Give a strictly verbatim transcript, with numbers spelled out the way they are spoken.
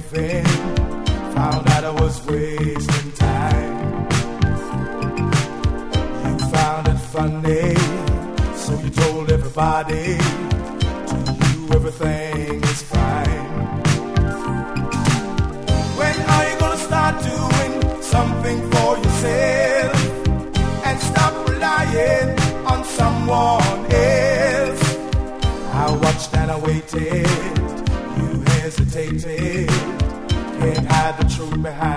everything. Found out I was wasting time. You found it funny, so you told everybody. To you everything is fine. When are you gonna start doing something for yourself and stop relying on someone else? I watched and I waited, you hesitated, can't hide the truth behind